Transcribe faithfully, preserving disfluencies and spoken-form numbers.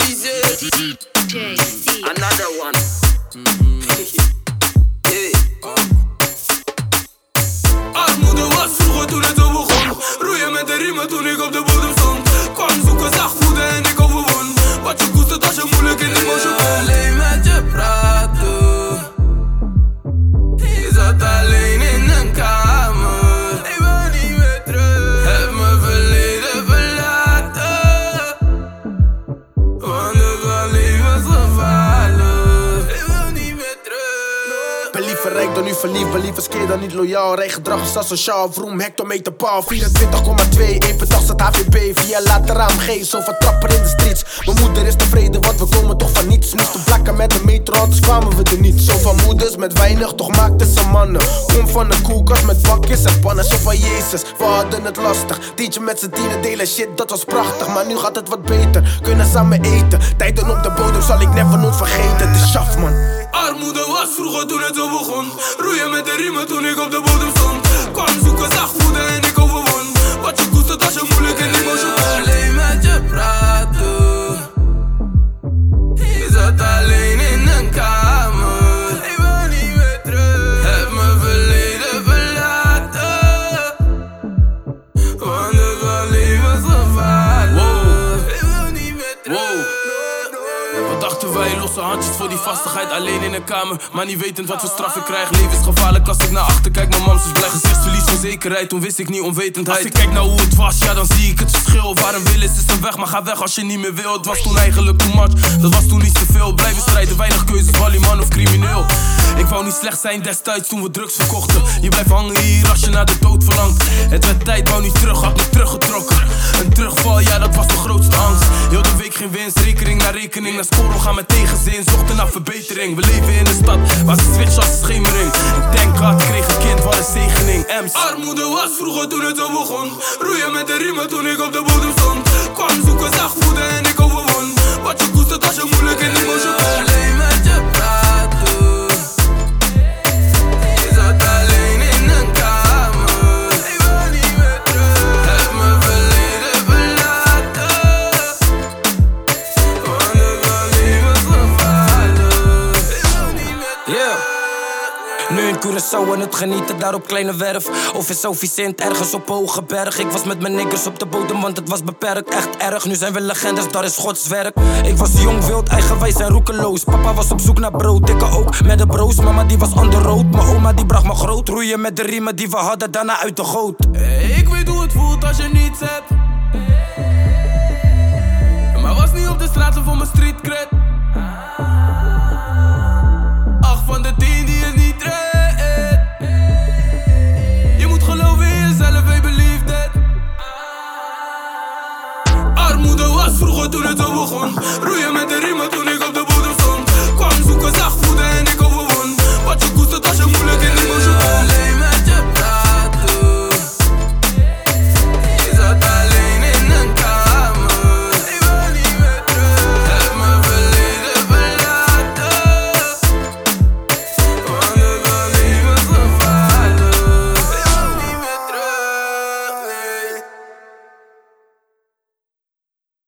Easy. D J C. Another one. Hey. Armoede was vroeger toen het zo begon. Roeien met de riemen toen ik op de bodem stond. Kwam zoeken, zag voeden en ik overwon. Wat je koestert als je moeilijk in de motion komt. Alleen met je praten. Je zat alleen in een kamer. Ik wil niet meer terug. Heb me verleden verlaten. Want het was levensgevaarlijk. Ik wil niet meer terug. Ben liever rijk dan nu verliefd, ben liever skeer dan niet loyaal. Rijgedrag is asociaal, vroom, hectometer paal. vierentwintig komma twee, één per dag staat H V B. Via later A M G, zoveel trapper in de streets. Mijn moeder is tevreden, want we komen toch van niets. Moesten plakken met de metro, anders kwamen we er niet. Zoveel moeders met weinig, toch maakten ze mannen. Kom van de koelkast met bakjes en pannen. Zo van Jezus, we hadden het lastig. Tientje met z'n tienen delen, shit, dat was prachtig. Maar nu gaat het wat beter, kunnen samen eten. Tijden op de bodem zal ik never nooit vergeten. Het is shaf, man. Armoede was vroeger toen het zo begon. Roeien met de riemen toen ik op de bodem stond. Kwam zoeken, zag voeden en ik overwon. Wat je koestert als je moeilijk in die motion komt. Alleen met je praten. Je zat alleen in een kamer. Ik wil niet meer terug. Heb me verleden verlaten. Want het was levensgevaarlijk. Wow. Ik wil niet meer terug. Wow. Wat dachten wij, losse handjes voor die vastigheid. Alleen in een kamer, maar niet wetend wat voor straf ik krijg. Levensgevaarlijk als ik naar achter kijk. Mijn mams is blij, gezichtsverlies van zekerheid. Toen wist ik niet onwetendheid. Als ik kijk naar hoe het was, ja dan zie ik het verschil. Waar een wil is, is een weg, maar ga weg als je niet meer wil. Het was toen eigenlijk too much, dat was toen niet te veel. Blijven strijden, weinig keuzes, man of crimineel. Ik wou niet slecht zijn destijds toen we drugs verkochten. Je blijft hangen hier als je naar de dood verlangt. Het werd tijd, wou niet terug, had me teruggetrokken. Een terugval, ja dat was de grootste angst. Heel de week geen winst, rekening na rekening. Naar scoren gaan met tegenzin, zochten naar verbetering. We leven in een stad waar ze switchen als schemering. Ik denk hard, kreeg een kind, wat een zegening. Ems. Armoede was vroeger toen het zo begon. Roeien met de riemen toen ik op de bodem stond. Kwam zoeken, zag voeden en ik overwon. Wat je koestert als je moeilijk in die motion komt. Alleen met je praten. Je zat alleen in een kamer. Ik wil niet meer terug. Heb me verleden verlaten. Want het was levensgevaarlijk. Ik wil niet meer terug. Yeah. Nu in Curaçao en het genieten daar op Kleine Werf. Of in Sint ergens op Hoge Berg. Ik was met mijn niggers op de bodem, want het was beperkt. Echt erg, nu zijn we legendes, dat is Gods werk. Ik was jong, wild, eigenwijs en roekeloos. Papa was op zoek naar brood, dikke ook met de broos. Mama die was on the road, mijn oma die bracht me groot. Roeien met de riemen die we hadden, daarna uit de goot. Hey, ik weet hoe het voelt als je niets hebt. Maar was niet op de straten voor mijn street cred. Acht van de tien die het niet redt. Je moet geloven in jezelf, I believe that. Armoede was vroeger toen het zo begon. Roeien met de riemen toen ik